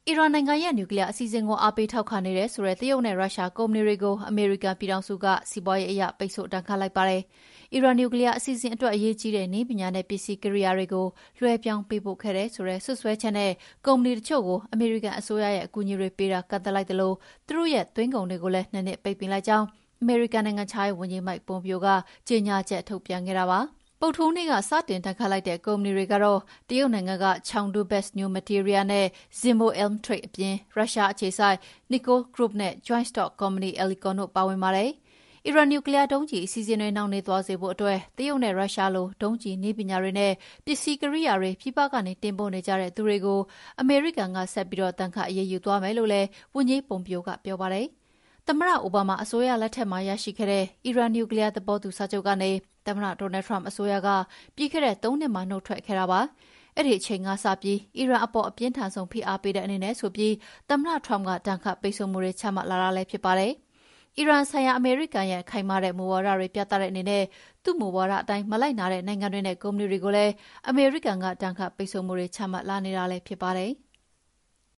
အီရန်နိုင်ငံရဲ့နျူကလ িয়ার အစီအစဉ်ကိုအားပေးထောက်ခံနေတဲ့ဆိုတဲ့တရုတ်နဲ့ရုရှားကုမ္ပဏီတွေကိုအမေရိကန်ပြည်ထောင်စုကစီးပွားရေးအရပိတ်ဆို့ဒဏ်ခတ်လိုက်ပါတယ်။အီရန်နျူကလ িয়ার အစီအစဉ်အတွက်အရေးကြီးတဲ့နည်းပညာနဲ့ပစ္စည်းကိရိယာတွေကိုလွှဲပြောင်းပေးပို့ခဲ့တယ်ဆိုတဲ့စွပ်စွဲချက်နဲ့ကုမ္ပဏီတချို့ကိုအမေရိကန်အစိုးရရဲ့အကူအညီတွေပေးတာကန့်သတ်လိုက်သလိုသူတို့ရဲ့သွင်းကုန်တွေကိုလည်း2 နှစ်ပိတ်ပင်လိုက်ကြောင်းအမေရိကန်နိုင်ငံခြားရေးဝန်ကြီး Mike Pompeo ကကြေညာချက်ထုတ်ပြန်ခဲ့တာပါ။ဗုဒ္ဓဟူးနေ့ကစတင်ဒဏ်ခတ်လိုက်တဲ့ကုမ္ပဏီတွေကတော့တရုတ်နိုင်ငံက Chengdu Best New Material နဲ့ Zibo Elm Trade အပြင်ရုရှားအခြေစိုက် Nikko Group နဲ့ Joint Stock Company Elecon တို့ပါဝင်ပါတယ်။အီရန်နျူကလ িয়ার ဒုံးကျည်အစီအစဉ်တွေနှောင့်နှေးသွားစေဖို့အတွက်တရုတ်နဲ့ရုရှားလိုဒုံးကျည်နည်းပညာတွေနဲ့ပစ္စည်းကိရိယာတွေပြည်ပကနေတင်ပို့နေကြတဲ့သူတွေကိုအမေရိကန်ကဆက်ပြီးဒဏ်ခတ်အရေးယူသွားမယ်လို့လည်းဝန်ကြီး Pompeo ကပြောပါတယ်။သမ္မတအိုဘားမားအစိုးရလက်ထက်မှာရရှိခဲ့တဲ့အီရန်နျူကလ িয়ার သဘောတူစာချုပ်ကနေသမ္မတ Donald Trump အစိုးရကပြီးခဲ့တဲ့3 နှစ်မှာနှုတ်ထွက်ခဲ့တာပါ။အဲ့ဒီအချိန်ကစပြီးအီရန်အပေါ်အပြင်းထန်ဆုံးဖိအားပေးတဲ့အနေနဲ့ဆိုပြီးသမ္မတ Trump ကဒဏ်ခတ်ပိတ်ဆို့မှုတွေချမှတ်လာတာလည်းဖြစ်ပါတယ်။အီရန်ဆိုင်ရာအမေရိကန်ရဲ့ခိုင်မာတဲ့မူဝါဒတွေပြသတဲ့အနေနဲ့သူ့မူဝါဒအတိုင်းမလိုက်နာတဲ့နိုင်ငံတွေနဲ့ကုမ္ပဏီတွေကိုလည်းအမေရိကန်ကဒဏ်ခတ်ပိတ်ဆို့မှုတွေချမှတ်လာနေတာလည်းဖြစ်ပါတယ်။